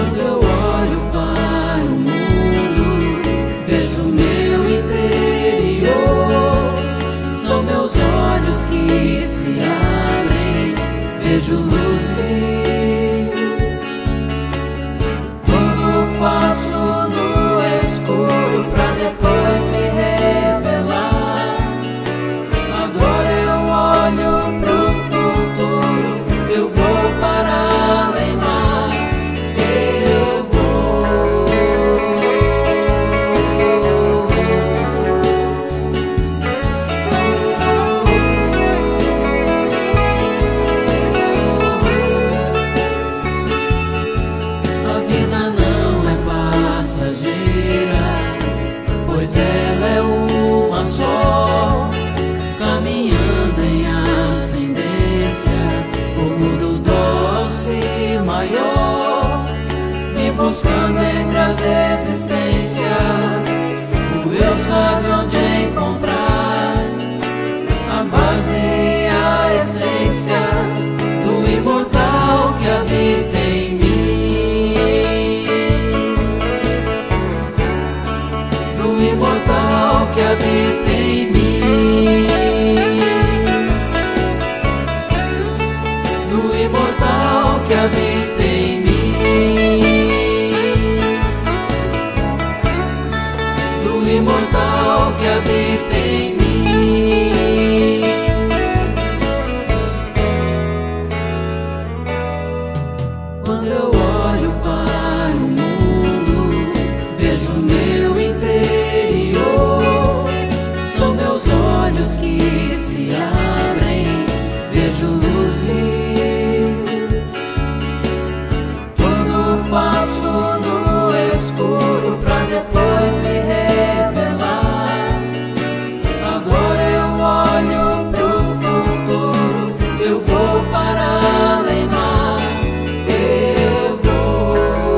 Quando eu olho para o mundo, vejo meu interior. São meus olhos que se abrem, vejo luzes. Tudo faço no escuro pra depois me revelar. Agora eu olho pro futuro, eu vou para além mar. Eu vou. A vida não é passageira, pois ela é uma só, caminhando em ascendência, rumo do doce maior, me buscando entre as existências. O eu sabe onde encontrar a base e a essência do imortal que habita em mim. Do imortal que habita em mim. Do imortal que habita em mim. Do imortal que habita em mim. Quando eu olho para o mundo, vejo meu interior. São meus olhos que se abrem, vejo luzes. Tudo faço no escuro pra depois me revelar. Agora eu olho pro futuro, eu vou para além mar. Eu vou.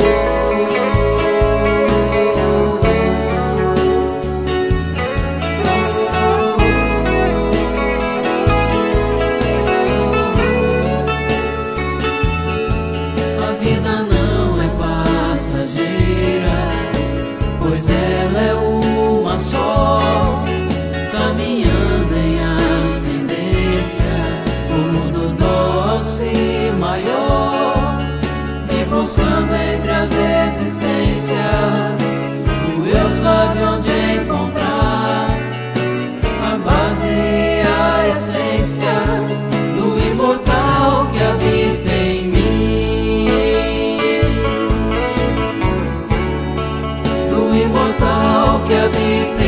A vida não é passageira, pois ela é uma só, caminhando em ascendência, rumo do doce maior, me buscando entre as existências. O eu sabe onde encontrar a base e a essência do imortal que habita em mim. Do imortal que habita